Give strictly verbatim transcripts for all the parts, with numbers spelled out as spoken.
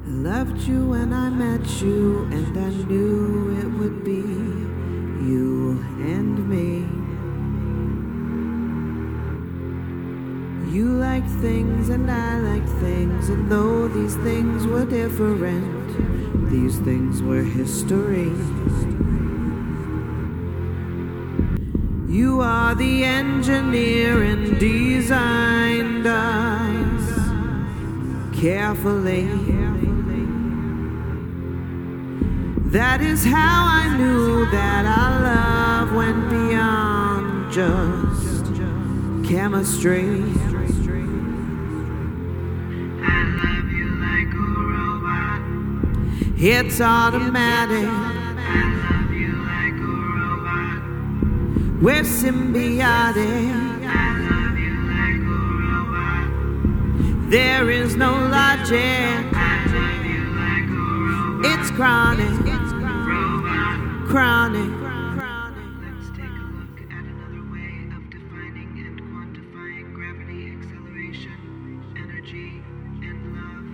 I loved you when I met you, and I knew it would be you and me. You like things and I like things, and though these things were different, these things were history. You are the engineer and designed us carefully. That is how I knew that our love went beyond just chemistry. I love you like a robot. It's automatic. I love you like a robot. We're symbiotic. I love you like a robot. There is no logic. I love you like a robot. It's chronic. Robot. Chronic. Let's take a look at another way of defining and quantifying gravity, acceleration, energy, and love.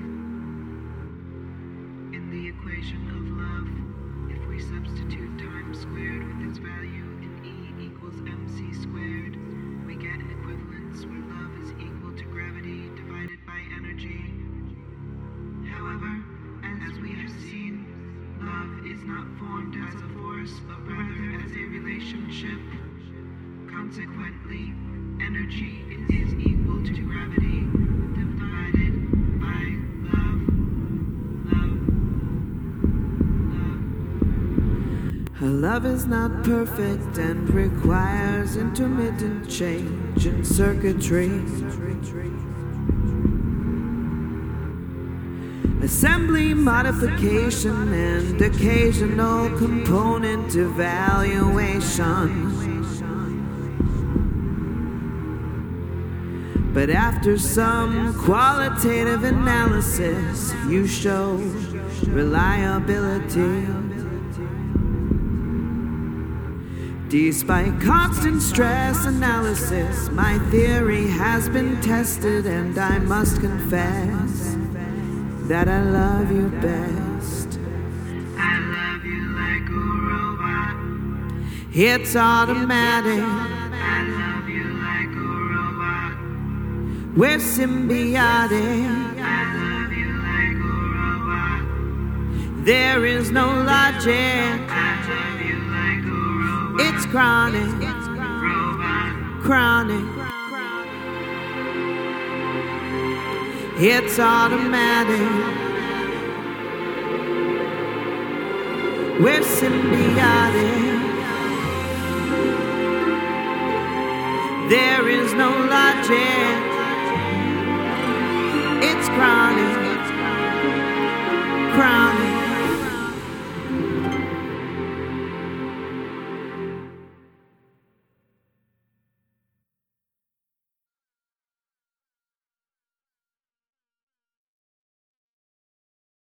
In the equation of love, if we substitute time squared with its value in E equals mc squared, we get an equivalence where love is equal to gravity divided by energy. However, as we have seen, love is not formed as a force, but rather as a relationship. Consequently, energy is equal to gravity divided by love. Love. Love. Her love is not perfect and requires intermittent change in circuitry. Assembly modification and occasional component evaluation. But after some qualitative analysis, you show reliability. Despite constant stress analysis, my theory has been tested, and I must confess that I love you best. I love you like a robot. It's automatic. I love you like a robot. We're symbiotic. I love you like a robot. There is no logic. I love you like a robot. It's chronic. Robot. Chronic. It's automatic. We're symbiotic. There is no logic. It's chronic.